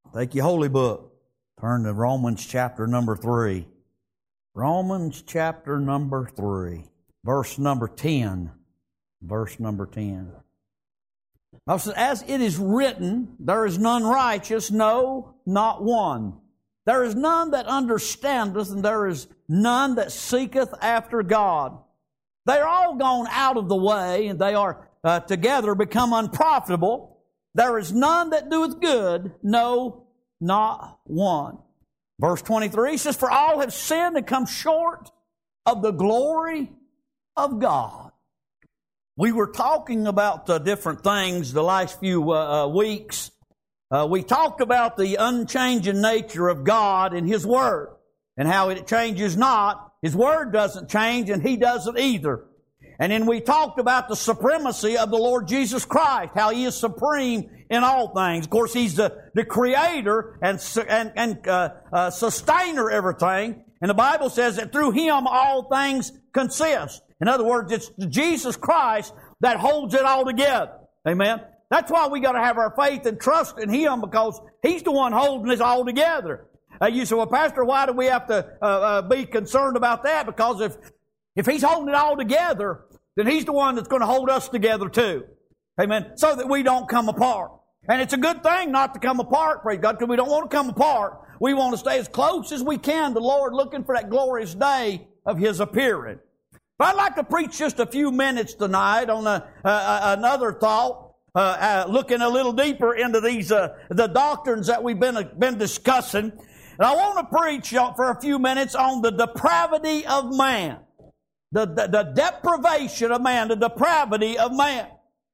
Take your holy book. Turn to Romans chapter number 3. Romans chapter number 3. Verse number 10. Verse number 10. As it is written, there is none righteous, no, not one. There is none that understandeth, and there is none that seeketh after God. They are all gone out of the way, and they are together become unprofitable. There is none that doeth good, no, not one. Verse 23 says, For all have sinned and come short of the glory of God. We were talking about different things the last few weeks. We talked about the unchanging nature of God and His Word, and how it changes not. His Word doesn't change, and He doesn't either. And then we talked about the supremacy of the Lord Jesus Christ, how He is supreme in all things. Of course, He's the Creator and sustainer of everything. And the Bible says that through Him all things consist. In other words, it's Jesus Christ that holds it all together. Amen? That's why we got to have our faith and trust in Him, because He's the one holding this all together. You say, well, Pastor, why do we have to be concerned about that? Because if He's holding it all together, then He's the one that's going to hold us together too. Amen? So that we don't come apart. And it's a good thing not to come apart, praise God, because we don't want to come apart. We want to stay as close as we can to the Lord, looking for that glorious day of His appearing. But I'd like to preach just a few minutes tonight on another thought, looking a little deeper into these the doctrines that we've been discussing. And I want to preach for a few minutes on the depravity of man. The deprivation of man, the depravity of man.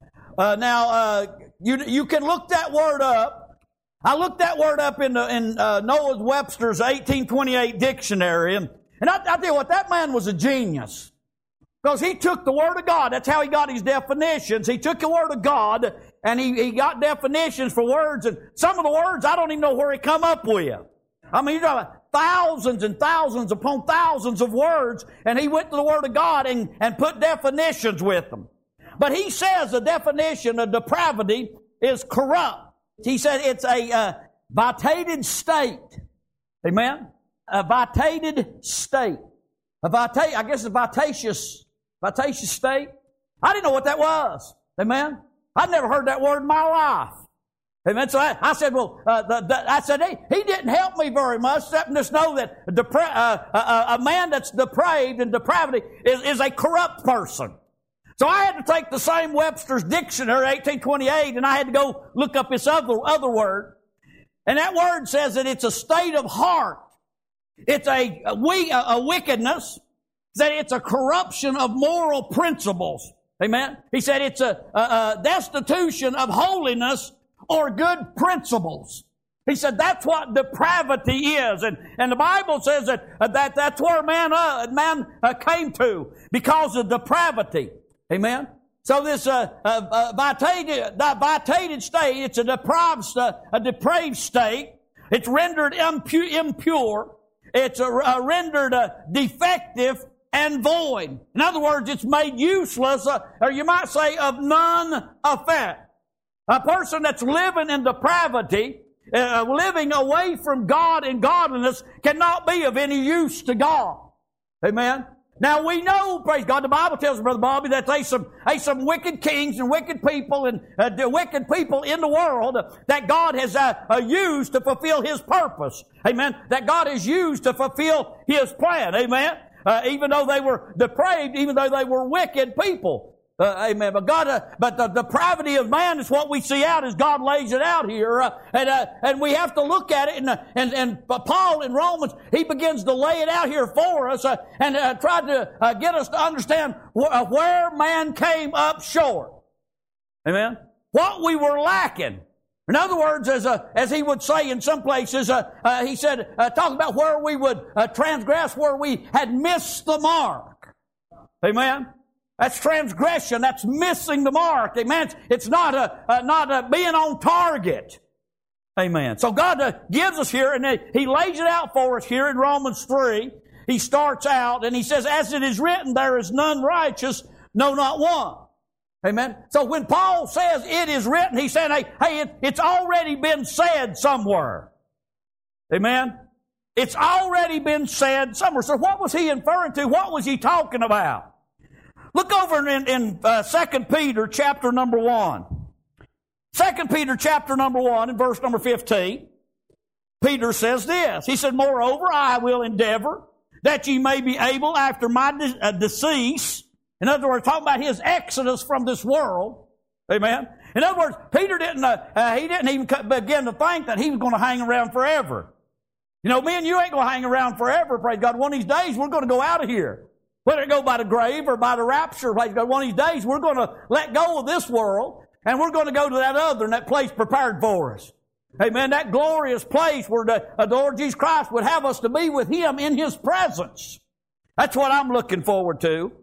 You can look that word up. I looked that word up in Noah Webster's 1828 dictionary, and I tell you what, that man was a genius. Because he took the Word of God. That's how he got his definitions. He took the Word of God, and he got definitions for words, and some of the words I don't even know where he come up with. I mean, you know, thousands and thousands upon thousands of words, and he went to the Word of God and put definitions with them. But he says the definition of depravity is corrupt. He said it's a vitiated state. Amen? A vitiated state. I guess a vitiatious state. I didn't know what that was. Amen? I'd never heard that word in my life. Amen. So I said, hey, he didn't help me very much, except just know that a man that's depraved and depravity is a corrupt person. So I had to take the same Webster's dictionary, 1828, and I had to go look up this other word. And that word says that it's a state of heart. It's a wickedness. That it's a corruption of moral principles. Amen. He said it's a destitution of holiness or good principles. He said that's what depravity is, and the Bible says that's where man came to because of depravity. Amen. So this vitiated state, it's a depraved state. It's rendered impure. It's rendered defective and void. In other words, it's made useless, or you might say of none effect. A person that's living in depravity, living away from God and godliness, cannot be of any use to God. Amen? Now we know, praise God, the Bible tells us, Brother Bobby, that there's some wicked kings and wicked people and wicked people in the world that God has used to fulfill His purpose. Amen? That God has used to fulfill His plan. Amen? Even though they were depraved, even though they were wicked people. Amen. But the depravity of man is what we see out as God lays it out here, and we have to look at it. And Paul in Romans, he begins to lay it out here for us, and try to get us to understand where man came up short. Amen. What we were lacking. In other words, as he would say in some places, he said, talk about where we would transgress, where we had missed the mark. Amen. That's transgression. That's missing the mark. Amen. It's not being on target. Amen. So God gives us here, and He lays it out for us here in Romans 3. He starts out, and He says, as it is written, there is none righteous, no, not one. Amen. So when Paul says it is written, he's saying, hey, it's already been said somewhere. Amen. It's already been said somewhere. So what was he inferring to? What was he talking about? Look over in 2 Peter chapter number 1. 2 Peter chapter number 1 and verse number 15. Peter says this. He said, moreover, I will endeavor that ye may be able after my decease. In other words, talking about his exodus from this world. Amen. In other words, Peter didn't even begin to think that he was going to hang around forever. You know, me and you ain't going to hang around forever, praise God. One of these days, we're going to go out of here. Whether it go by the grave or by the rapture, praise God, one of these days, we're going to let go of this world, and we're going to go to that other, and that place prepared for us. Amen. That glorious place where the Lord Jesus Christ would have us to be with Him in His presence. That's what I'm looking forward to.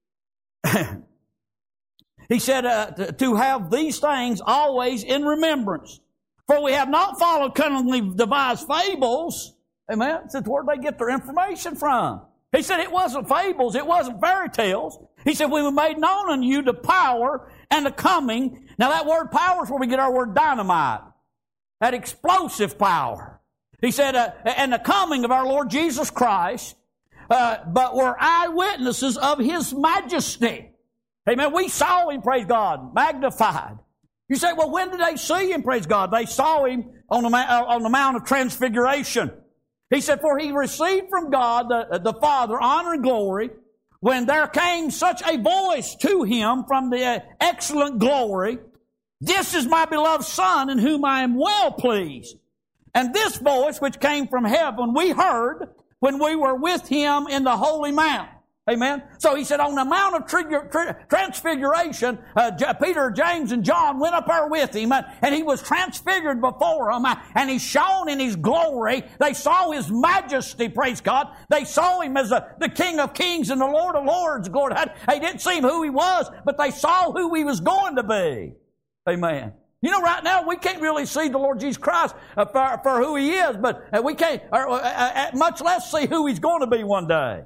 He said to have these things always in remembrance. For we have not followed cunningly devised fables. Amen. That's where they get their information from. He said it wasn't fables. It wasn't fairy tales. He said we were made known unto you the power and the coming. Now that word power is where we get our word dynamite. That explosive power. He said, and the coming of our Lord Jesus Christ, but were eyewitnesses of His majesty. Amen. We saw Him, praise God, magnified. You say, well, when did they see Him, praise God? They saw Him on the Mount of Transfiguration. He said, for He received from God the Father honor and glory when there came such a voice to Him from the excellent glory, this is my beloved Son in whom I am well pleased. And this voice which came from heaven we heard when we were with Him in the holy mount. Amen. So he said on the Mount of Transfiguration, Peter, James, and John went up there with Him, and He was transfigured before them, and He shone in His glory. They saw His majesty, praise God. They saw Him as the King of kings and the Lord of lords. Glory to God. They didn't see Him who He was, but they saw who He was going to be. Amen. You know, right now we can't really see the Lord Jesus Christ for who He is, but we can't, much less see who He's going to be one day.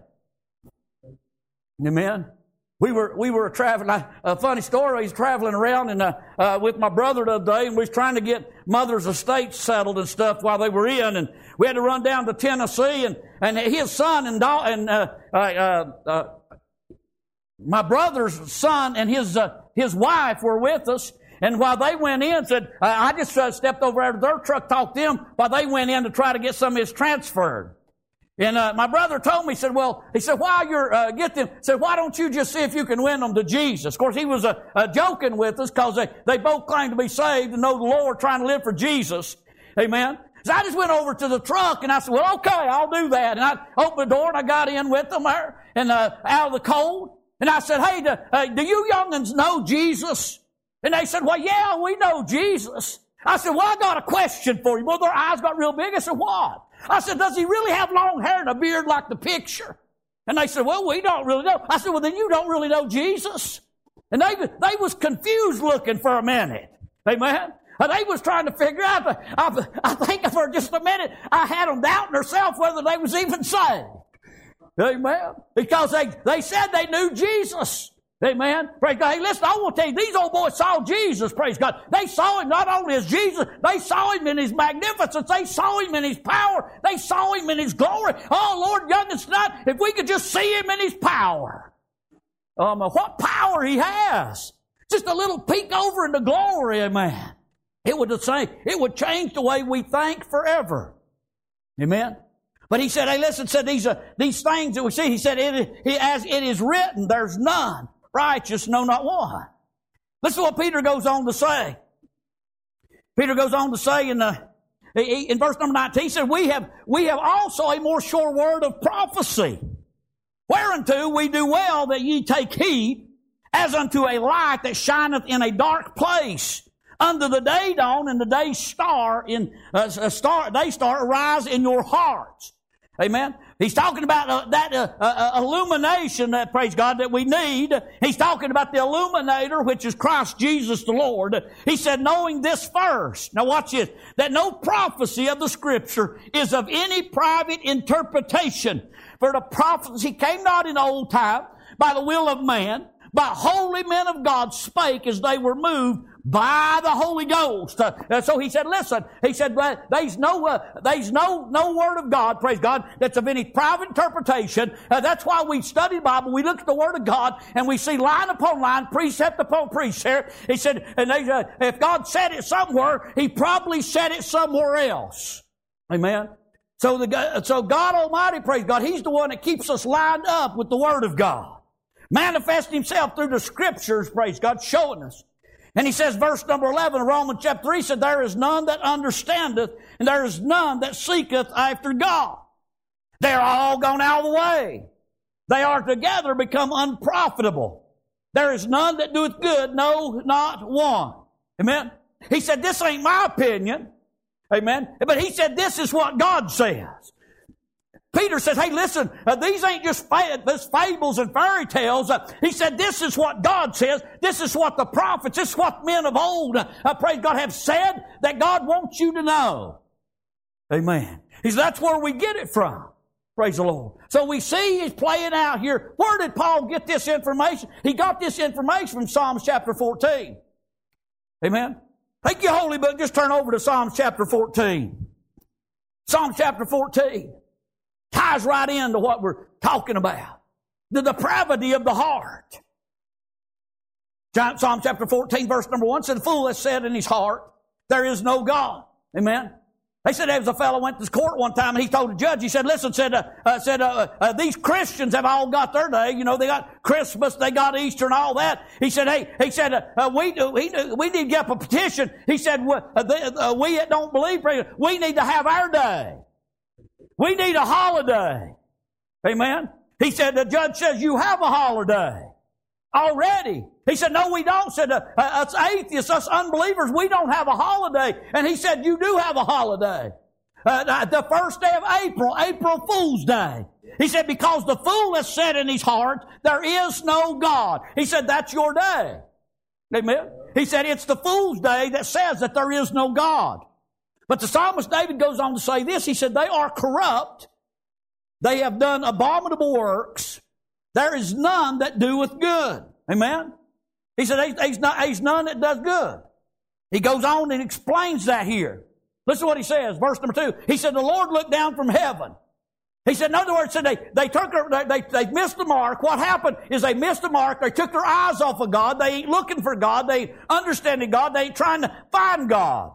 Amen. We were traveling. A funny story. He's traveling around and with my brother the other day, and we was trying to get mother's estate settled and stuff while they were in, and we had to run down to Tennessee, and his son and my brother's son and his wife were with us. And while they went in, said, I just stepped over there to their truck, talked to them while they went in to try to get some of his transferred. And my brother told me, he said, while you're get them, why don't you just see if you can win them to Jesus? Of course, he was joking with us because they both claimed to be saved and know the Lord, trying to live for Jesus. Amen. So I just went over to the truck and I said, well, okay, I'll do that. And I opened the door and I got in with them there and out of the cold. And I said, hey, do you young'uns know Jesus? And they said, well, yeah, we know Jesus. I said, well, I got a question for you. Well, their eyes got real big. I said, what? I said, does he really have long hair and a beard like the picture? And they said, well, we don't really know. I said, well, then you don't really know Jesus. And they was confused looking for a minute. Amen. They was trying to figure out, I think for just a minute, I had them doubting themselves whether they was even saved. Amen. Because they said they knew Jesus. Amen. Praise God. Hey, listen, I want to tell you, these old boys saw Jesus, praise God. They saw Him not only as Jesus, they saw Him in His magnificence. They saw Him in His power. They saw Him in His glory. Oh, Lord, youngest tonight, if we could just see Him in His power. What power He has. Just a little peek over into glory, amen. It would change the way we think forever. Amen. But he said, hey, listen, these things that we see, he said, as it is written, there's none righteous, no, not one. Listen to what Peter goes on to say. Peter goes on to say in verse number 19, he said, we have also a more sure word of prophecy, whereunto we do well that ye take heed, as unto a light that shineth in a dark place, unto the day dawn and the day star arise in your hearts. Amen. He's talking about that illumination, that praise God, that we need. He's talking about the illuminator, which is Christ Jesus the Lord. He said, knowing this first. Now watch this. That no prophecy of the Scripture is of any private interpretation. For the prophecy came not in old time by the will of man, by holy men of God spake as they were moved by the Holy Ghost. So he said, listen, he said, there's no word of God, praise God, that's of any private interpretation. That's why we study the Bible. We look at the Word of God and we see line upon line, precept upon precept. He said, and if God said it somewhere, He probably said it somewhere else. Amen. So God Almighty, praise God, He's the one that keeps us lined up with the Word of God. Manifesting Himself through the Scriptures, praise God, showing us. And he says, verse number 11 of Romans chapter 3 said, there is none that understandeth, and there is none that seeketh after God. They are all gone out of the way. They are together become unprofitable. There is none that doeth good, no, not one. Amen? He said, this ain't my opinion. Amen? But he said, this is what God says. Peter says, hey, listen, these ain't just fables and fairy tales. He said, this is what God says. This is what the prophets, this is what men of old, praise God, have said that God wants you to know. Amen. He said, that's where we get it from. Praise the Lord. So we see he's playing out here. Where did Paul get this information? He got this information from Psalms chapter 14. Amen. Take your holy book, just turn over to Psalms chapter 14. Psalms chapter 14. Ties right into what we're talking about. The depravity of the heart. Psalm chapter 14, verse number 1 said, the fool has said in his heart, there is no God. Amen. They said there was a fellow went to court one time and he told the judge, he said, listen, these Christians have all got their day. You know, they got Christmas, they got Easter and all that. He said, we need to get up a petition. He said, we that don't believe, we need to have our day. We need a holiday. Amen. He said, the judge says, you have a holiday already. He said, no, we don't. Said, us atheists, us unbelievers, we don't have a holiday. And he said, you do have a holiday. The first day of April, April Fool's Day. He said, because the fool has said in his heart, there is no God. He said, that's your day. Amen. He said, it's the fool's day that says that there is no God. But the psalmist David goes on to say this. He said, they are corrupt. They have done abominable works. There is none that doeth good. Amen? He said, there's none that does good. He goes on and explains that here. Listen to what he says, verse number 2. He said, the Lord looked down from heaven. He said, in other words, they missed the mark. What happened is they missed the mark. They took their eyes off of God. They ain't looking for God. They ain't understanding God. They ain't trying to find God.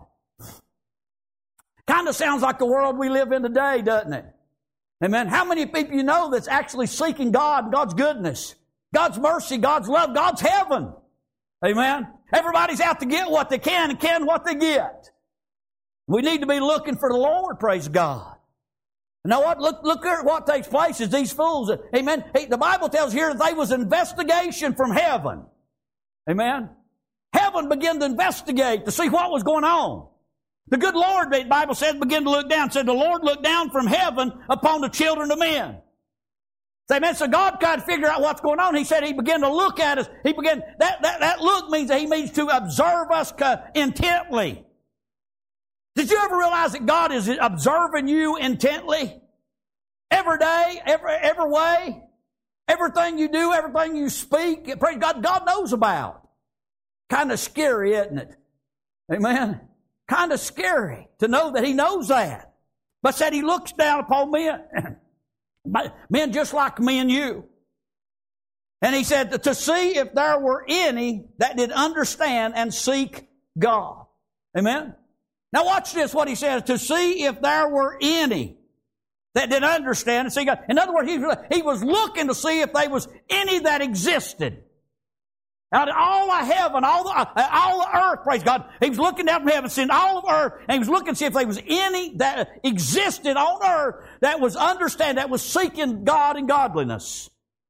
Kind of sounds like the world we live in today, doesn't it? Amen. How many people you know that's actually seeking God, God's goodness, God's mercy, God's love, God's heaven? Amen. Everybody's out to get what they can and can what they get. We need to be looking for the Lord, praise God. You know what? Look at what takes place is these fools. Amen. The Bible tells here that there was investigation from heaven. Amen. Heaven began to investigate to see what was going on. The good Lord, the Bible says, began to look down. It said the Lord looked down from heaven upon the children of men. Amen. So God tried to figure out what's going on. He said He began to look at us. He began, that look means that He means to observe us intently. Did you ever realize that God is observing you intently? Every day, every way, everything you do, everything you speak, praise God, God knows about. Kind of scary, isn't it? Amen. Kind of scary to know that He knows that. But said He looks down upon men, men just like me and you. And He said to see if there were any that did understand and seek God. Amen? Now watch this, what He says, to see if there were any that did understand and seek God. In other words, He was looking to see if there was any that existed. Out of all of heaven, all the earth, praise God. He was looking down from heaven, seeing all of earth, and He was looking to see if there was any that existed on earth that was understanding, that was seeking God and godliness.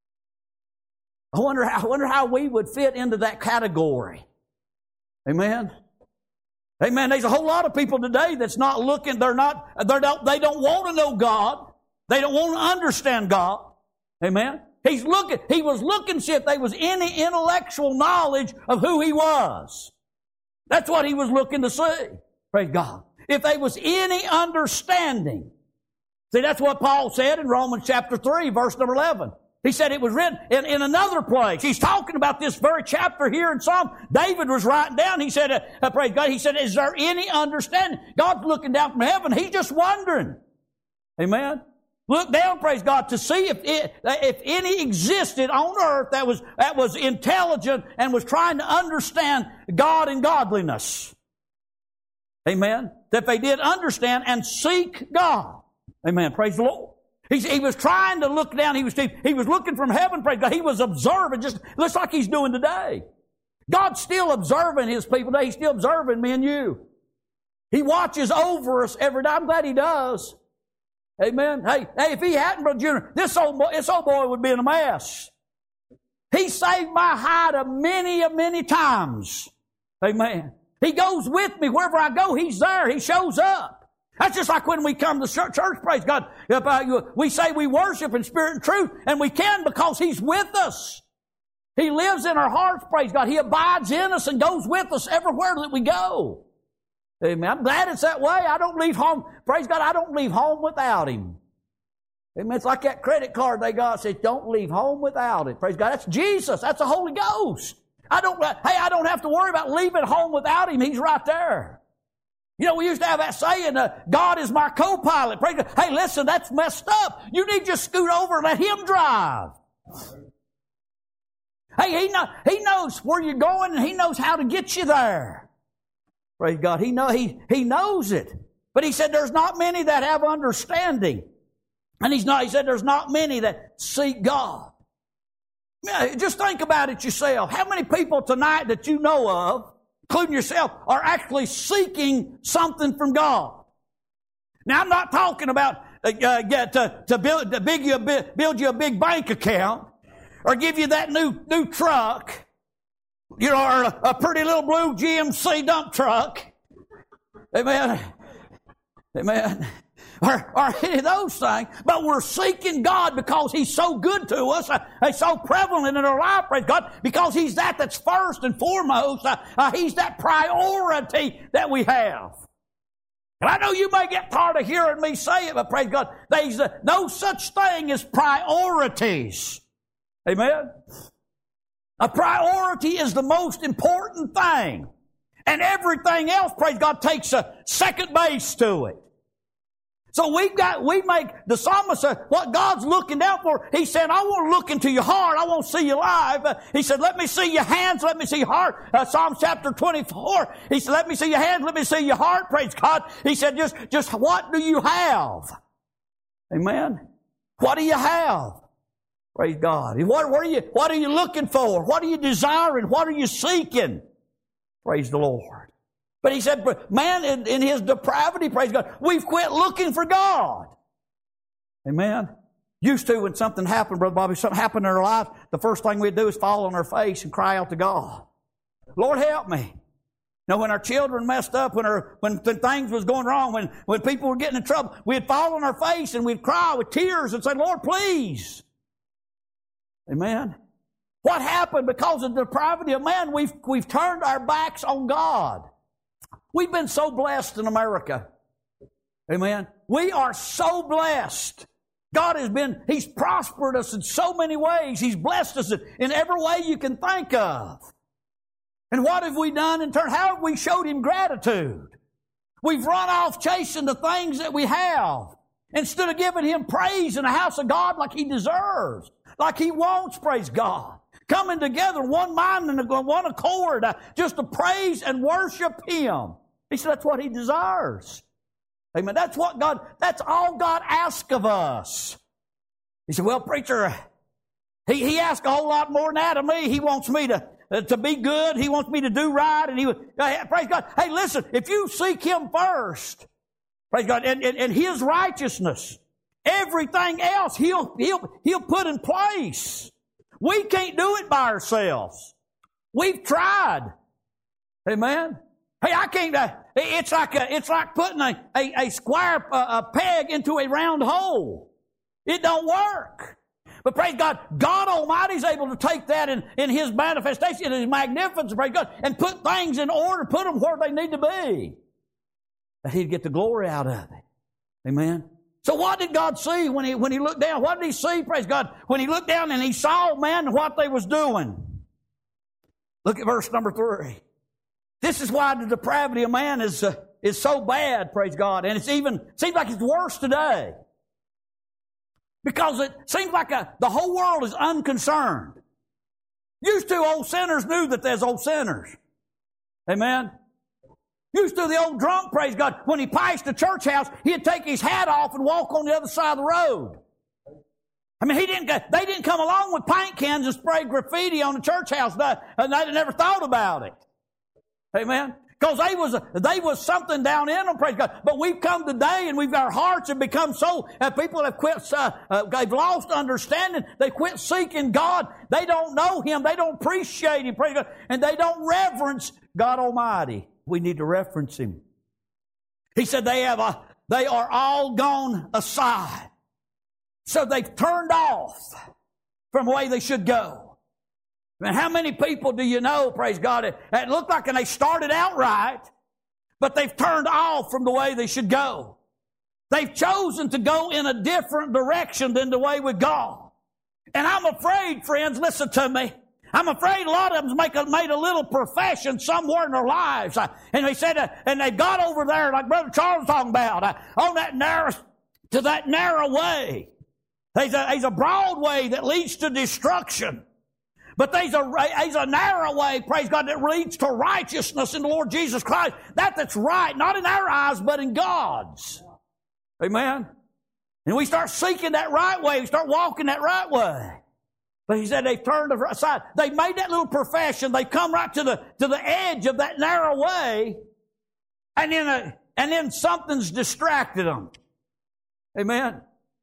I wonder how we would fit into that category. Amen. Amen. There's a whole lot of people today that's not looking, they don't want to know God. They don't want to understand God. Amen. He was looking to see if there was any intellectual knowledge of who He was. That's what He was looking to see. Praise God. If there was any understanding. See, that's what Paul said in Romans chapter 3, verse number 11. He said it was written in another place. He's talking about this very chapter here in Psalm. David was writing down. He said, praise God, he said, is there any understanding? God's looking down from heaven. He's just wondering. Amen. Look down, praise God, to see if any existed on earth that was intelligent and was trying to understand God and godliness. Amen. That they did understand and seek God. Amen. Praise the Lord. He was trying to look down. He was looking from heaven, praise God. He was observing, just looks like He's doing today. God's still observing His people today. He's still observing me and you. He watches over us every day. I'm glad He does. Amen. Hey, if He hadn't, Brother Junior, this old boy would be in a mess. He saved my hide many times. Amen. He goes with me wherever I go. He's there. He shows up. That's just like when we come to church, praise God. We say we worship in spirit and truth, and we can because He's with us. He lives in our hearts, praise God. He abides in us and goes with us everywhere that we go. Amen. I'm glad it's that way. I don't leave home, praise God, I don't leave home without Him. Amen. It's like that credit card they got says, don't leave home without it. Praise God. That's Jesus. That's the Holy Ghost. I don't have to worry about leaving home without Him. He's right there. You know, we used to have that saying, God is my co-pilot. Praise God. Hey, listen, that's messed up. You need to just scoot over and let Him drive. Hey, He knows where you're going and He knows how to get you there. Praise God. He knows it. But He said there's not many that have understanding. And He said there's not many that seek God. Yeah, just think about it yourself. How many people tonight that you know of, including yourself, are actually seeking something from God? Now, I'm not talking about to build you a big bank account or give you that new truck, you know, or a pretty little blue GMC dump truck. Amen. Amen. Or any of those things. But we're seeking God because He's so good to us. He's so prevalent in our life, praise God, because He's that's first and foremost. He's that priority that we have. And I know you may get tired of hearing me say it, but praise God, there's no such thing as priorities. Amen? A priority is the most important thing. And everything else, praise God, takes a second base to it. So we make the psalmist say, what God's looking out for. He said, I want to look into your heart. I want to see you alive. He said, let me see your hands. Let me see your heart. Psalm chapter 24. He said, let me see your hands. Let me see your heart. Praise God. He said, just what do you have? Amen. What do you have? Praise God. What are you looking for? What are you desiring? What are you seeking? Praise the Lord. But he said, man, in his depravity, praise God, we've quit looking for God. Amen. Used to, when something happened, Brother Bobby, something happened in our life, the first thing we'd do is fall on our face and cry out to God. Lord, help me. Now, when our children messed up, when things was going wrong, when people were getting in trouble, we'd fall on our face and we'd cry with tears and say, Lord, please. Amen. What happened? Because of the depravity of man, we've turned our backs on God. We've been so blessed in America. Amen. We are so blessed. God He's prospered us in so many ways. He's blessed us in every way you can think of. And what have we done in turn? How have we showed Him gratitude? We've run off chasing the things that we have instead of giving Him praise in the house of God like He deserves, like He wants, praise God. Coming together, one mind and one accord, just to praise and worship Him. He said that's what He desires. Amen. That's all God asks of us. He said, well, preacher, He asks a whole lot more than that of me. He wants me to be good. He wants me to do right. And praise God. Hey, listen, if you seek Him first, praise God, and His righteousness, everything else He'll put in place. We can't do it by ourselves. We've tried. Amen. Hey, I can't. It's like putting a square peg into a round hole. It don't work. But praise God, God Almighty is able to take that in His manifestation, in His magnificence, praise God, and put things in order, put them where they need to be. That He'd get the glory out of it. Amen. So what did God see when he looked down? What did he see, praise God, when he looked down and he saw man and what they was doing? Look at verse number 3. This is why the depravity of man is so bad, praise God. And seems like it's worse today. Because it seems like the whole world is unconcerned. Used to, old sinners knew that there's old sinners. Amen? Used to, the old drunk, praise God, when he passed the church house, he'd take his hat off and walk on the other side of the road. I mean, they didn't come along with paint cans and spray graffiti on the church house, and they never thought about it. Amen? Because they was something down in them, praise God. But we've come today and our hearts have become so, people have quit, they've lost understanding. They quit seeking God. They don't know Him. They don't appreciate Him, praise God. And they don't reverence God Almighty. We need to reference Him. He said they are all gone aside. So they've turned off from the way they should go. I mean, how many people do you know, praise God, it looked like and they started out right, but they've turned off from the way they should go. They've chosen to go in a different direction than the way with God. And I'm afraid, friends, listen to me, I'm afraid a lot of them made a little profession somewhere in their lives. And they said, and they got over there, like Brother Charles was talking about, on that narrow way. There's a broad way that leads to destruction. But there's a narrow way, praise God, that leads to righteousness in the Lord Jesus Christ. That's right, not in our eyes, but in God's. Amen? And we start seeking that right way. We start walking that right way. But he said they've turned aside. They made that little profession. They've come right to the edge of that narrow way. And then something's distracted them. Amen?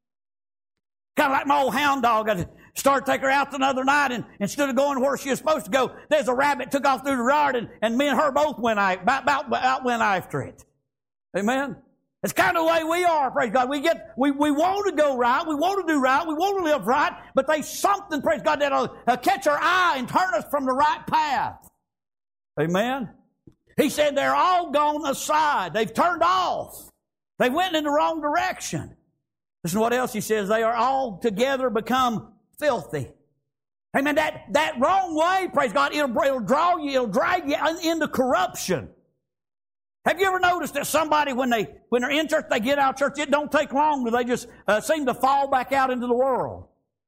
Kind of like my old hound dog. I started taking her out the other night, and instead of going where she was supposed to go, there's a rabbit took off through the yard, and me and her both went after it. Amen? It's kind of the way we are, praise God. We want to go right, we want to do right, we want to live right, but there's something, praise God, that'll catch our eye and turn us from the right path. Amen? He said they're all gone aside. They've turned off. They went in the wrong direction. Listen to what else he says. They are all together become filthy. Amen. That wrong way, praise God, it'll drag you into corruption. Have you ever noticed that somebody, when they're in church, they get out of church, it don't take long, they just seem to fall back out into the world.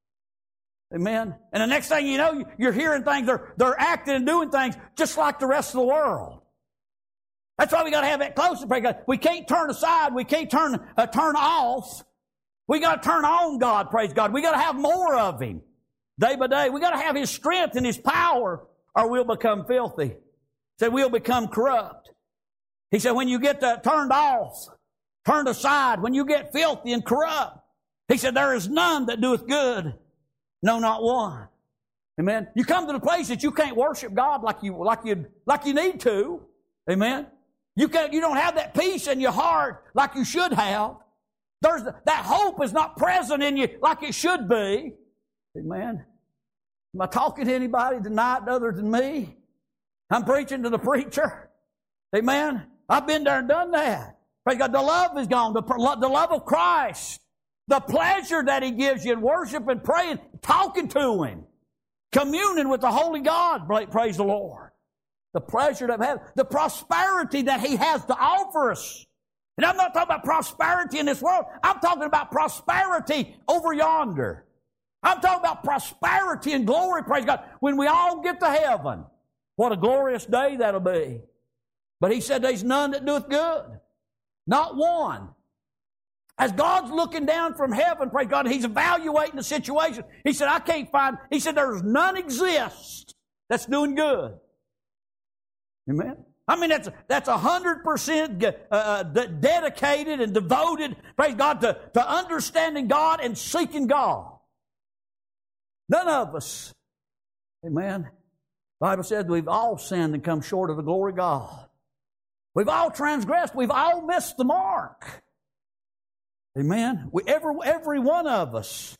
Amen. And the next thing you know, you're hearing things, they're acting and doing things just like the rest of the world. That's why we got to have that closer, praise God. We can't turn aside. We can't turn off. We got to turn on God, praise God. We got to have more of Him day by day. We got to have His strength and His power, or we'll become filthy. He said we'll become corrupt. He said when you get turned off, turned aside, when you get filthy and corrupt, He said there is none that doeth good, no, not one. Amen. You come to the place that you can't worship God like you need to. Amen. You don't have that peace in your heart like you should have. That hope is not present in you like it should be. Amen. Am I talking to anybody tonight other than me? I'm preaching to the preacher. Amen. I've been there and done that. Praise God. The love is gone. The love of Christ. The pleasure that He gives you in worship and praying, talking to Him, communing with the Holy God. Praise the Lord. The pleasure that we have. The prosperity that He has to offer us. And I'm not talking about prosperity in this world. I'm talking about prosperity over yonder. I'm talking about prosperity and glory, praise God, when we all get to heaven. What a glorious day that'll be. But He said there's none that doeth good. Not one. As God's looking down from heaven, praise God, He's evaluating the situation. He said, He said there's none exist that's doing good. Amen? I mean, that's 100% dedicated and devoted, praise God, to understanding God and seeking God. None of us. Amen. The Bible says we've all sinned and come short of the glory of God. We've all transgressed. We've all missed the mark. Amen. Every one of us.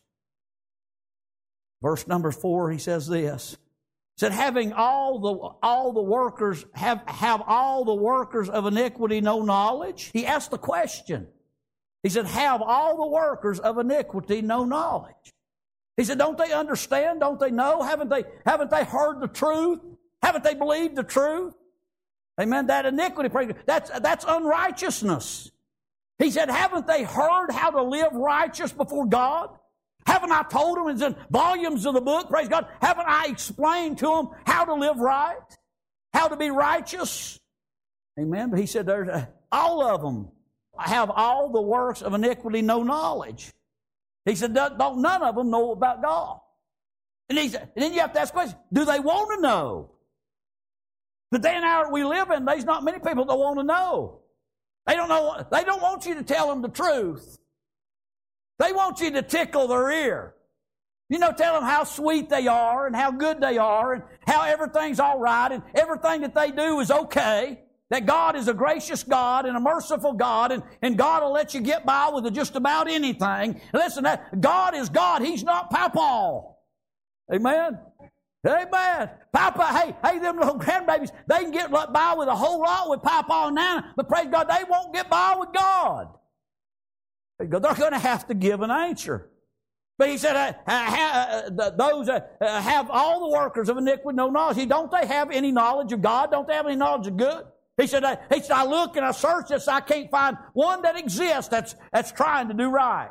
Verse number 4, he says this. Said, having all the workers have all the workers of iniquity no knowledge? He asked the question. He said, have all the workers of iniquity no knowledge. He said, don't they understand? Don't they know? Haven't they heard the truth? Haven't they believed the truth? Amen. That iniquity, that's unrighteousness. He said, haven't they heard how to live righteous before God? Haven't I told them? It's in volumes of the book, praise God. Haven't I explained to them how to live right? How to be righteous? Amen. But he said, all of them have all the works of iniquity, no knowledge. He said, don't none of them know about God. And he said, and then you have to ask the question, do they want to know? The day and hour we live in, there's not many people that want to know. They don't know. They don't want you to tell them the truth. They want you to tickle their ear. You know, tell them how sweet they are and how good they are and how everything's all right and everything that they do is okay. That God is a gracious God and a merciful God and God will let you get by with just about anything. Listen, God is God. He's not Papa. Amen? Amen. Papa, hey, them little grandbabies, they can get by with a whole lot with Papa and Nana, but praise God, they won't get by with God. They're going to have to give an answer. But he said, those have all the workers of iniquity no knowledge. Don't they have any knowledge of God? Don't they have any knowledge of good? He said, I look and I search this, I can't find one that exists that's trying to do right.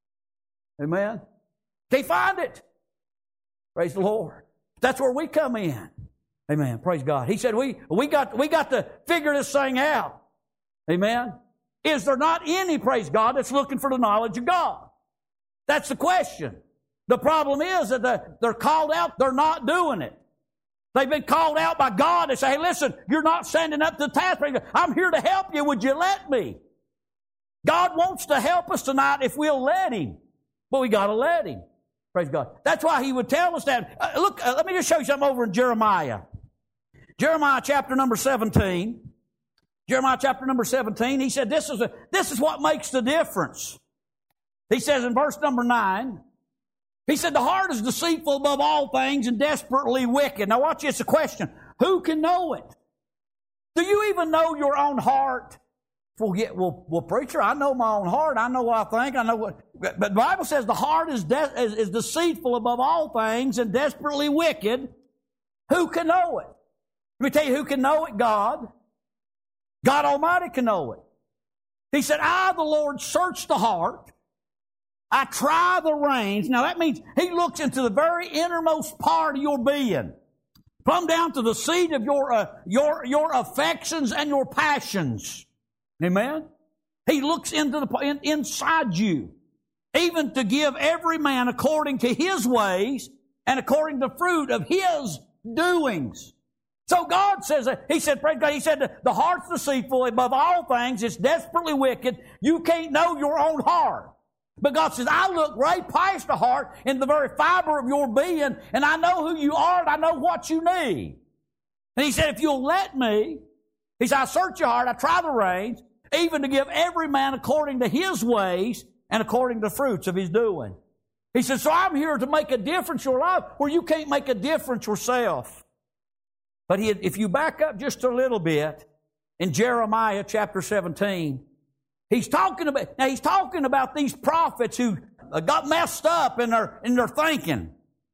Amen. Can't find it. Praise the Lord. That's where we come in. Amen. Praise God. He said, we got to figure this thing out. Amen. Is there not any, praise God, that's looking for the knowledge of God? That's the question. The problem is that they're called out, they're not doing it. They've been called out by God. They say, hey, listen, you're not standing up to the task. I'm here to help you. Would you let me? God wants to help us tonight if we'll let Him. But we got to let Him. Praise God. That's why He would tell us that. Look, let me just show you something over in Jeremiah. Jeremiah chapter number 17. Jeremiah chapter number 17, he said, this is what makes the difference. He says in verse number 9, he said, the heart is deceitful above all things and desperately wicked. Now watch this, a question. Who can know it? Do you even know your own heart? Well, preacher, I know my own heart. I know what I think. I know what. But the Bible says the heart is deceitful above all things and desperately wicked. Who can know it? Let me tell you who can know it. God. God Almighty can know it. He said, I, the Lord, search the heart. I try the reins. Now that means He looks into the very innermost part of your being. Plumb down to the seat of your affections and your passions. Amen? He looks into inside you. Even to give every man according to his ways and according to the fruit of his doings. So God says, He said, praise God, He said, the heart's deceitful above all things. It's desperately wicked. You can't know your own heart. But God says, I look right past the heart in the very fiber of your being, and I know who you are, and I know what you need. And He said, if you'll let me, He said, I search your heart, I try the reins, even to give every man according to his ways and according to the fruits of his doing. He said, so I'm here to make a difference in your life where you can't make a difference yourself. But if you back up just a little bit, in Jeremiah chapter 17, he's talking about these prophets who got messed up in their thinking.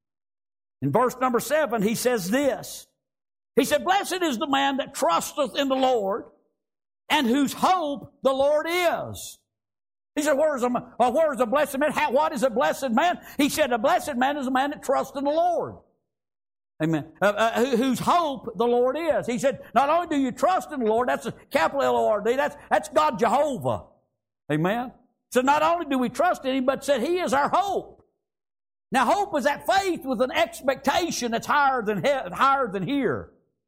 In verse number 7, he says this. He said, blessed is the man that trusteth in the Lord, and whose hope the Lord is. He said, where is a blessed man? What is a blessed man? He said, a blessed man is a man that trusts in the Lord. Amen. Whose hope the Lord is. He said, not only do you trust in the Lord, that's a capital L-O-R-D, that's God Jehovah. Amen. So not only do we trust in Him, but said He is our hope. Now hope is that faith with an expectation that's higher than here.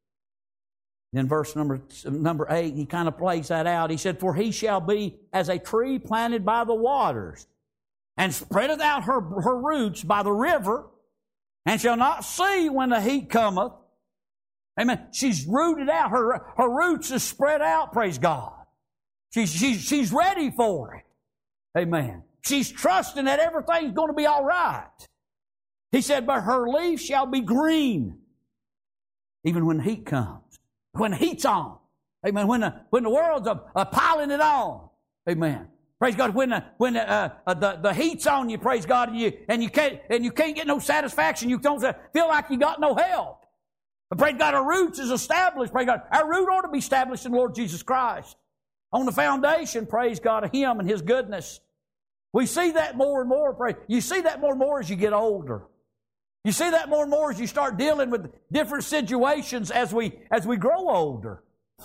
In verse number 8, he kind of plays that out. He said, for he shall be as a tree planted by the waters, and spreadeth out her roots by the river, and shall not see when the heat cometh. Amen. She's rooted out. Her roots is spread out, praise God. She's ready for it. Amen. She's trusting that everything's going to be all right. He said, but her leaf shall be green, even when heat comes. When heat's on. Amen. When the world's piling it on. Amen. Praise God, when the heat's on you, praise God, and you can't get no satisfaction, you don't feel like you got no help. But praise God, our roots is established. Praise God, our root ought to be established in the Lord Jesus Christ. On the foundation, praise God, of Him and His goodness. We see that more and more. You see that more and more as you get older. You see that more and more as you start dealing with different situations as we grow older.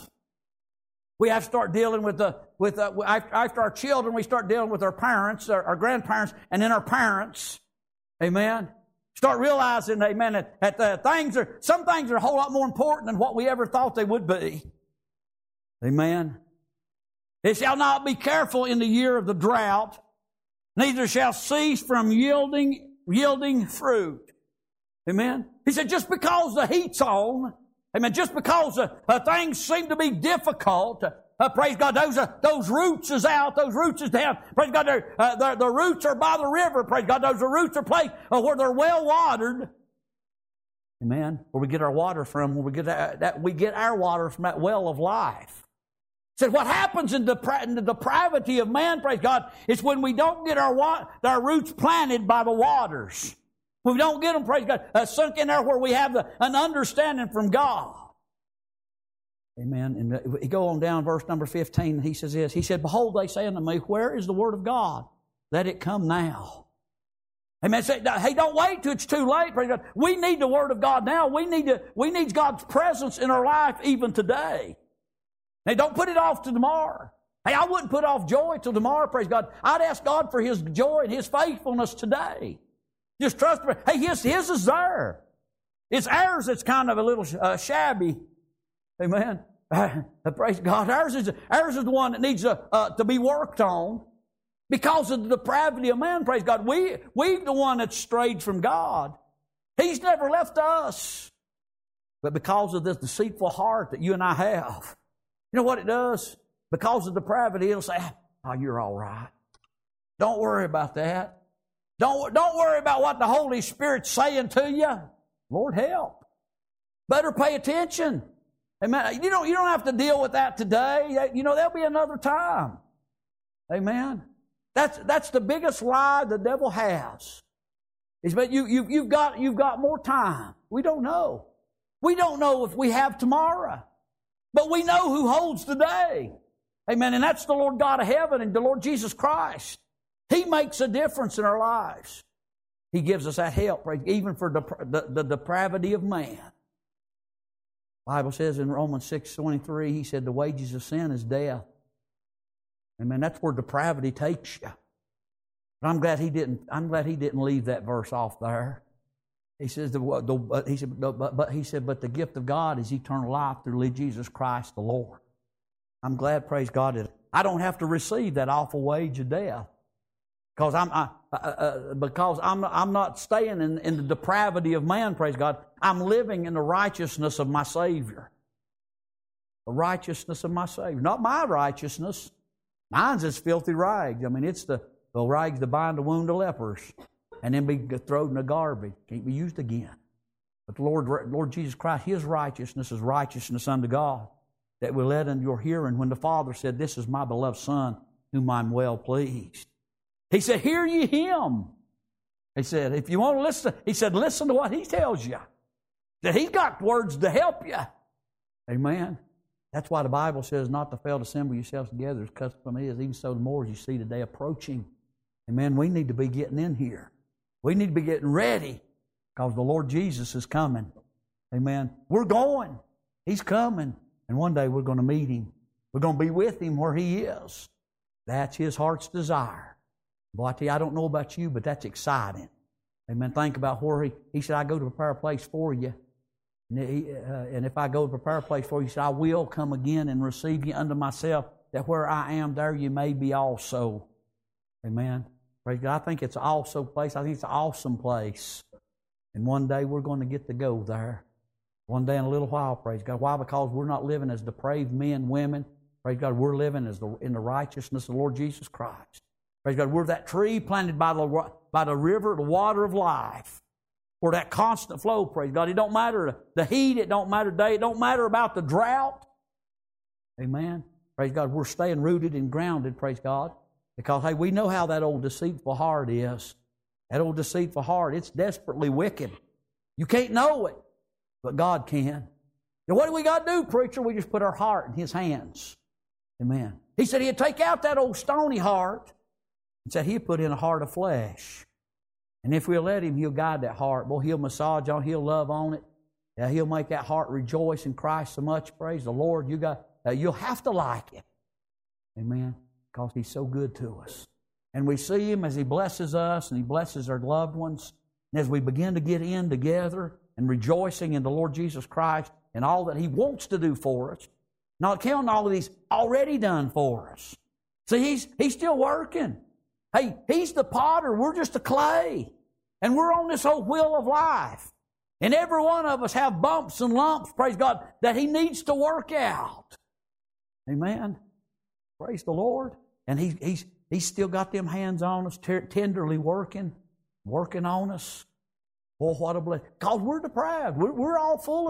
We have to start dealing after our children, we start dealing with our parents, our grandparents, and then our parents. Amen. Start realizing, amen, that some things are a whole lot more important than what we ever thought they would be. Amen. They shall not be careful in the year of the drought, neither shall cease from yielding fruit. Amen. He said, just because the heat's on, amen, just because things seem to be difficult, praise God, those roots is out, those roots is down. Praise God, the roots are by the river. Praise God, those roots are placed where they're well watered. Amen. Where we get our water from, where we get our water from that well of life. He said, what happens in the depravity of man, praise God, is when we don't get our roots planted by the waters. We don't get them, praise God, sunk in there where we have an understanding from God. Amen. And we go on down, verse number 15, he says this. He said, behold, they say unto me, where is the word of God? Let it come now. Amen. Say, hey, don't wait till it's too late. Praise God. We need the word of God now. We need God's presence in our life even today. Hey, don't put it off to tomorrow. Hey, I wouldn't put off joy till tomorrow, praise God. I'd ask God for His joy and His faithfulness today. Just trust me. Hey, His is there. It's ours that's kind of a little shabby. Amen. Praise God. Ours is the one that needs to be worked on because of the depravity of man. Praise God. We're the one that's strayed from God. He's never left us. But because of this deceitful heart that you and I have, you know what it does? Because of depravity, it'll say, oh, you're all right. Don't worry about that. Don't worry about what the Holy Spirit's saying to you. Lord help. Better pay attention. Amen. You don't have to deal with that today. You know, there'll be another time. Amen. That's the biggest lie the devil has. Is but you've got more time. We don't know. We don't know if we have tomorrow. But we know who holds today. Amen. And that's the Lord God of heaven and the Lord Jesus Christ. He makes a difference in our lives. He gives us that help, even for the depravity of man. The Bible says in Romans 6:23, he said, the wages of sin is death. Amen. That's where depravity takes you. But I'm glad he didn't leave that verse off there. He says, but the gift of God is eternal life through Jesus Christ the Lord. I'm glad, praise God, that I don't have to receive that awful wage of death. Because I'm not staying in the depravity of man, praise God. I'm living in the righteousness of my Savior. The righteousness of my Savior. Not my righteousness. Mine's as filthy rags. I mean, it's the rags that bind the wound of lepers and then be thrown in the garbage. Can't be used again. But the Lord Jesus Christ, His righteousness is righteousness unto God, that we led unto your hearing when the Father said, this is my beloved Son, whom I'm well pleased. He said, hear ye Him. He said, if you want to listen, He said, listen to what He tells you. That He's got words to help you. Amen. That's why the Bible says not to fail to assemble yourselves together as custom is, even so the more as you see the day approaching. Amen. We need to be getting in here. We need to be getting ready because the Lord Jesus is coming. Amen. We're going. He's coming. And one day we're going to meet Him. We're going to be with Him where He is. That's His heart's desire. Boy, I tell you, I don't know about you, but that's exciting. Amen. Think about where He said, I go to prepare a place for you. And if I go to prepare a place for you, He said, I will come again and receive you unto myself, that where I am, there you may be also. Amen. Praise God. I think it's an awesome place. I think it's an awesome place. And one day we're going to get to go there. One day in a little while, praise God. Why? Because we're not living as depraved men, women. Praise God. We're living in the righteousness of the Lord Jesus Christ. Praise God. We're that tree planted by the river, the water of life. We're that constant flow, praise God. It don't matter the heat. It don't matter the day. It don't matter about the drought. Amen. Praise God. We're staying rooted and grounded, praise God, Because, hey, we know how that old deceitful heart is. That old deceitful heart, it's desperately wicked. You can't know it, but God can. And what do we got to do, preacher? We just put our heart in His hands. Amen. He said He'd take out that old stony heart and said He'd put in a heart of flesh. And if we'll let Him, He'll guide that heart. Boy, He'll massage on it. He'll love on it. He'll make that heart rejoice in Christ so much. Praise the Lord. You'll have to like it. Amen. Because He's so good to us. And we see Him as He blesses us and He blesses our loved ones. And as we begin to get in together and rejoicing in the Lord Jesus Christ and all that He wants to do for us, not counting all that He's already done for us. See, He's still working. Hey, He's the potter. We're just the clay. And we're on this old wheel of life. And every one of us have bumps and lumps, praise God, that He needs to work out. Amen. Praise the Lord. And He's still got them hands on us, tenderly working on us. Boy, what a blessing. Because we're depraved. We're all full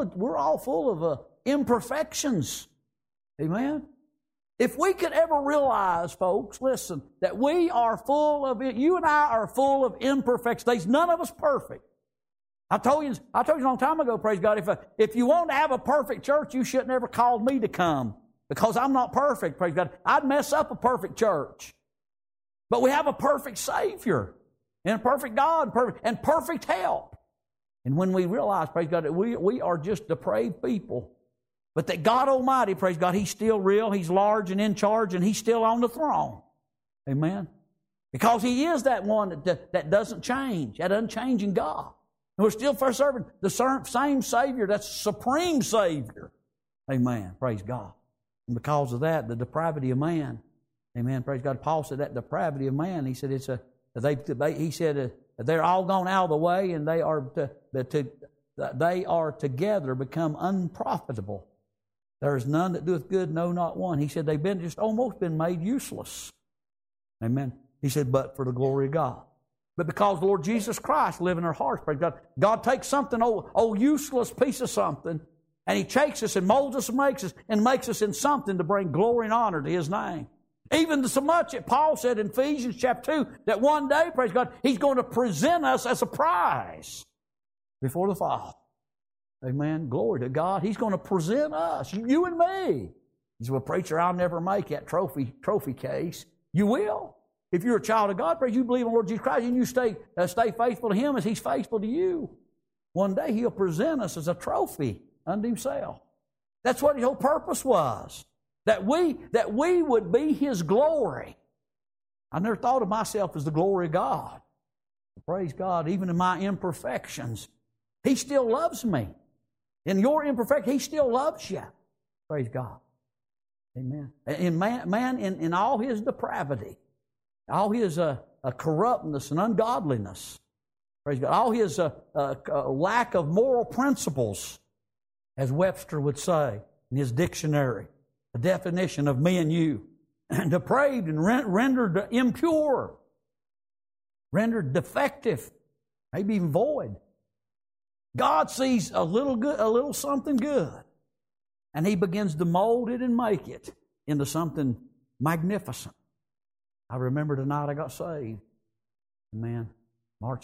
of imperfections. Amen. If we could ever realize, folks, listen, that we are full of it, you and I are full of imperfections. There's none of us perfect. I told you a long time ago, praise God, if you want to have a perfect church, you shouldn't ever call me to come. Because I'm not perfect, praise God. I'd mess up a perfect church. But we have a perfect Savior, and a perfect God, and perfect help. And when we realize, praise God, that we are just depraved people, but that God Almighty, praise God, He's still real, He's large and in charge, and He's still on the throne. Amen? Because He is that one that doesn't change, that unchanging God. And we're still first serving the same Savior, that's supreme Savior. Amen. Praise God. And because of that, the depravity of man, amen, praise God. Paul said that depravity of man, he said they're all gone out of the way, and they are together become unprofitable. There is none that doeth good, no, not one. He said they've just almost been made useless. Amen. He said, but for the glory of God. But because the Lord Jesus Christ lives in our hearts, praise God, God takes something, old useless piece of something, and He takes us and molds us and makes us in something to bring glory and honor to His name. Even so much that Paul said in Ephesians chapter 2 that one day, praise God, He's going to present us as a prize before the Father. Amen. Glory to God. He's going to present us, you and me. He said, well, preacher, I'll never make that trophy case. You will. If you're a child of God, praise, you believe in the Lord Jesus Christ and you stay faithful to Him as He's faithful to you. One day He'll present us as a trophy unto Himself. That's what His whole purpose was. That we would be His glory. I never thought of myself as the glory of God. Praise God, even in my imperfections, He still loves me. In your imperfection, He still loves you. Praise God. Amen. And man in all his depravity, all his corruptness and ungodliness, praise God, all his lack of moral principles, as Webster would say in his dictionary, the definition of me and you, depraved and rendered impure, rendered defective, maybe even void. God sees a little something good, and He begins to mold it and make it into something magnificent. I remember the night I got saved. Amen. March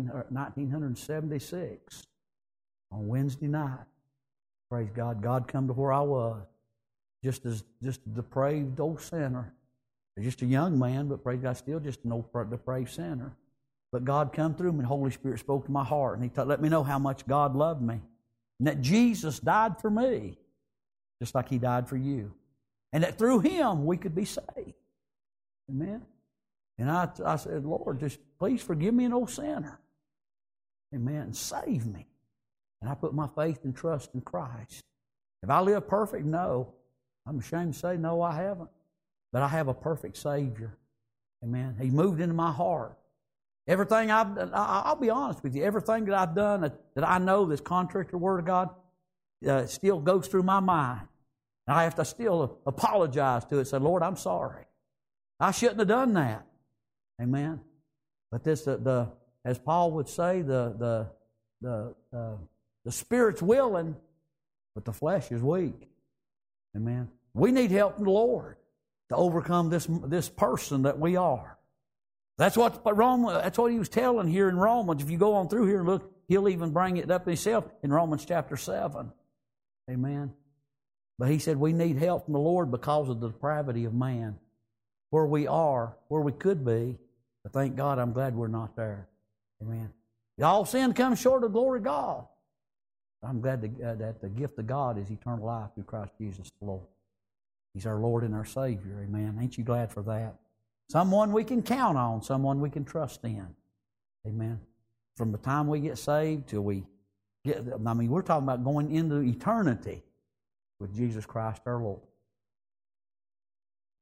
1976, on Wednesday night. Praise God. God come to where I was, just a depraved old sinner. Just a young man, but praise God, still just an old depraved sinner. But God come through me, and the Holy Spirit spoke to my heart, and He let me know how much God loved me, and that Jesus died for me, just like He died for you, and that through Him we could be saved. Amen. And I said, Lord, just please forgive me, an old sinner. Amen. And save me. And I put my faith and trust in Christ. Have I lived perfect? No. I'm ashamed to say, no, I haven't. But I have a perfect Savior. Amen. He moved into my heart. Everything I'll be honest with you, everything that I've done that I know that's contrary to the Word of God still goes through my mind. And I have to still apologize to it, say, Lord, I'm sorry. I shouldn't have done that. Amen. But this, as Paul would say, the Spirit's willing, but the flesh is weak. Amen. We need help from the Lord. to overcome this person that we are. That's what he was telling here in Romans. If you go on through here and look, he'll even bring it up himself in Romans chapter 7. Amen. But he said we need help from the Lord because of the depravity of man. Where we are, where we could be, but thank God I'm glad we're not there. Amen. All sin comes short of the glory of God. I'm glad that the gift of God is eternal life through Christ Jesus the Lord. He's our Lord and our Savior. Amen. Ain't you glad for that? Someone we can count on, someone we can trust in. Amen. From the time we get saved till we get, we're talking about going into eternity with Jesus Christ our Lord.